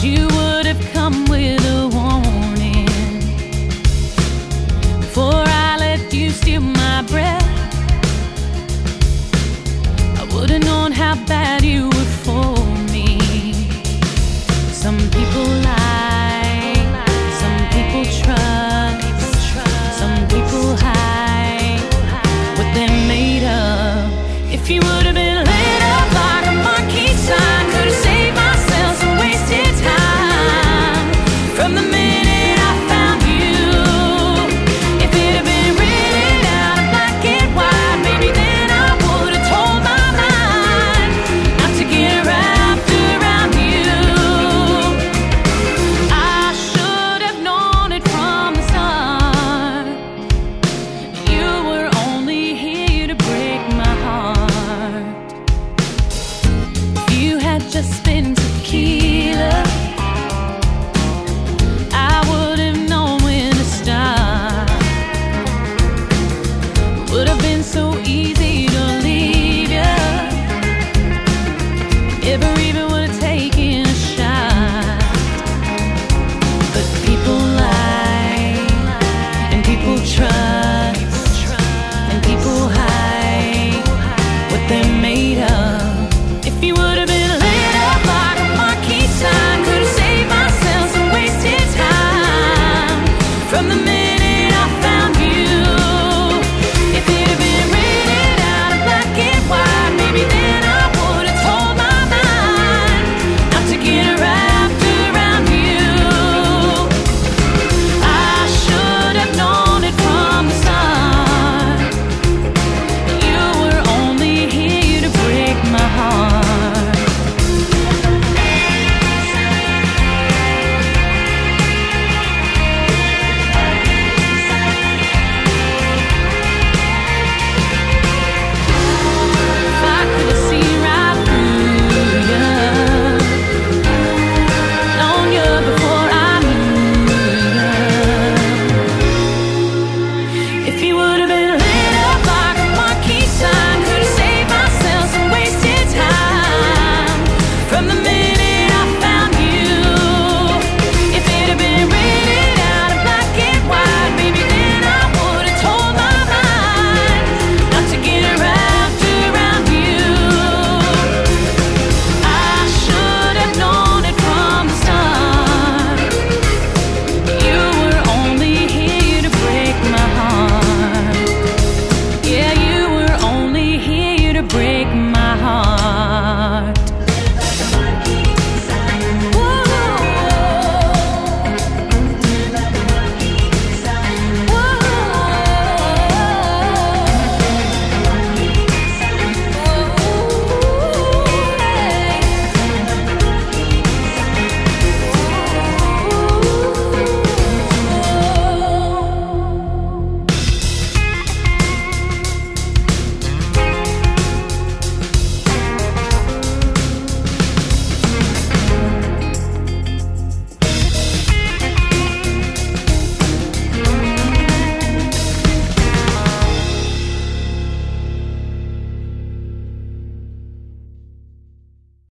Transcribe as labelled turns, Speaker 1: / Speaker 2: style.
Speaker 1: you would have come with a warning before I let you steal my breath. I would have known how bad you were for me. Some people lie, some people trust, some people hide what they're made of. If you would have been lit up like a marquee sign, could have saved myself some wasted time. From the minute I found you, if it had been written out in black and white, maybe then I would have told my mind not to get wrapped around you. I should have known it from the start. You were only here to break my heart. If you had just been tequila,